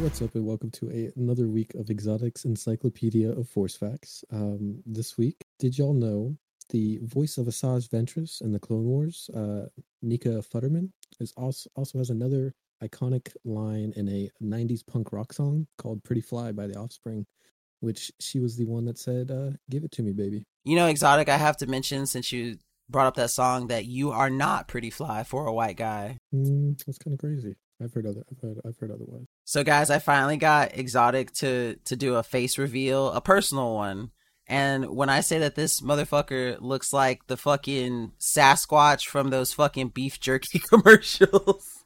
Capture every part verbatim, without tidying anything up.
What's up, and welcome to a, another week of Exotics Encyclopedia of Force Facts. Um, this week, did y'all know the voice of Asajj Ventress in the Clone Wars, uh, Nika Futterman, is also also has another iconic line in a nineties punk rock song called "Pretty Fly" by The Offspring, which she was the one that said, uh, "Give it to me, baby." You know, Exotic, I have to mention, since you brought up that song, that you are not pretty fly for a white guy. Mm, that's kind of crazy. I've heard other. I've heard. I've heard otherwise. So, guys, I finally got Exotic to to do a face reveal, a personal one. And when I say that this motherfucker looks like the fucking Sasquatch from those fucking beef jerky commercials,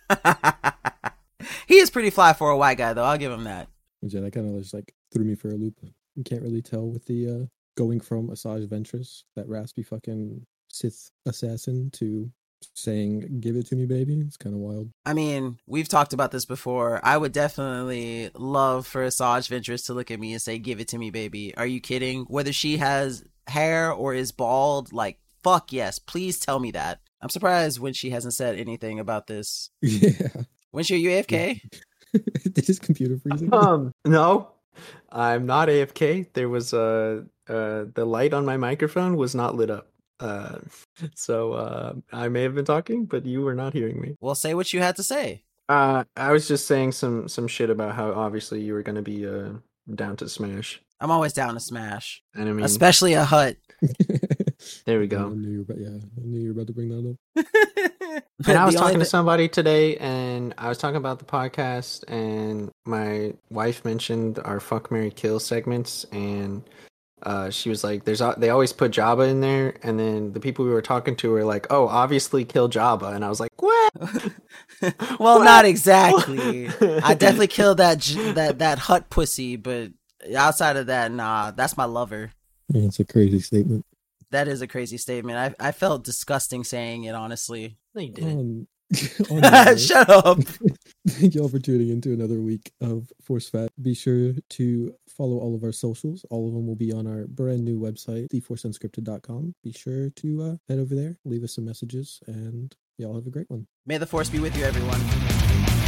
he is pretty fly for a white guy, though. I'll give him that. Yeah, that kind of just like threw me for a loop. You can't really tell with the uh, going from Asajj Ventress, that raspy fucking Sith assassin, to saying "give it to me, baby." It's kind of wild. I mean, we've talked about this before. I would definitely love for Asajj Ventress to look at me and say, "Give it to me, baby." Are you kidding? Whether she has hair or is bald, like, fuck yes. Please tell me that. I'm surprised when she hasn't said anything about this. Yeah. When she, are you A F K? Did his computer freezing? Um, no, I'm not A F K. There was a uh, uh, the light on my microphone was not lit up. Uh, so uh, I may have been talking, but you were not hearing me. Well, say what you had to say. Uh, I was just saying some some shit about how obviously you were going to be uh down to smash. I'm always down to smash, And I mean, especially a hut. there we I go. knew you were about, yeah, I knew you were about to bring that up. And I was The only talking to thi- somebody today, and I was talking about the podcast, and my wife mentioned our Fuck, Marry, Kill segments, and uh, she was like, "There's a- they always put Jabba in there," and then the people we were talking to were like, "Oh, obviously kill Jabba," and I was like, "What?" well, What? not exactly. I definitely killed that j- that that hut pussy, but outside of that, nah, that's my lover. Yeah, it's a crazy statement. That is a crazy statement. I I felt disgusting saying it, honestly. No, you didn't. Um, on that note, Shut up. thank y'all for tuning into another week of Force Fact. Be sure to follow all of our socials. All of them will be on our brand new website, the force unscripted dot com. Be sure to uh, head over there, leave us some messages, and y'all have a great one. May the force be with you, everyone.